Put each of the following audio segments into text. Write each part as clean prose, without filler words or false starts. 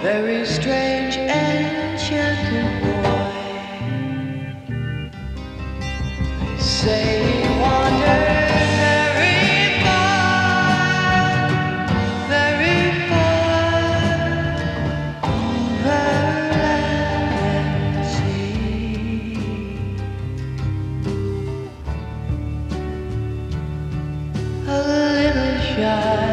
very strange enchanted boy. They say he wandered very far, very far over land and sea. A little shy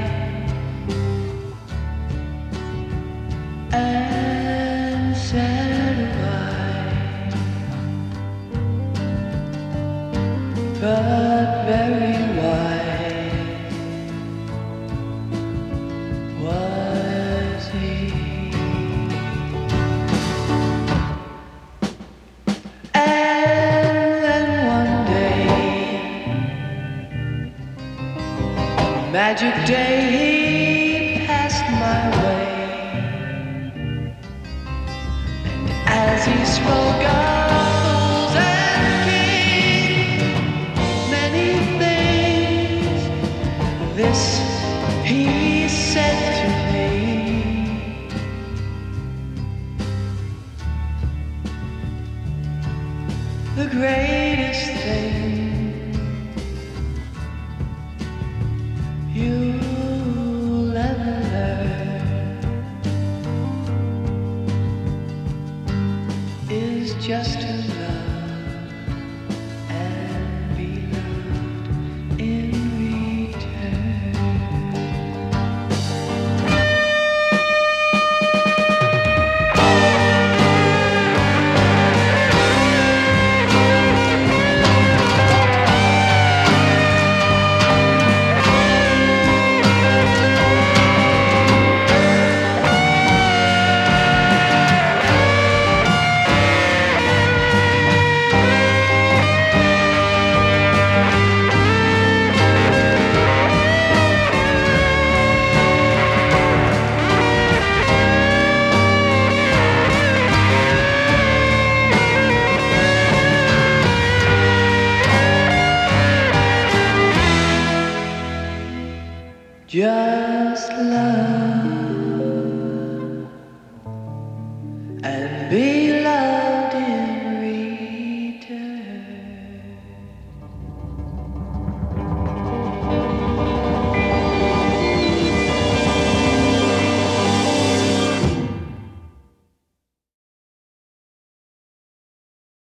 and satisfied, but very wise was he. And then one day, magic day, he passed my way. As he spoke of fools and kings, many things, this he said to me: the greatest thing you'll ever learn is just to love and be loved in return. Just love.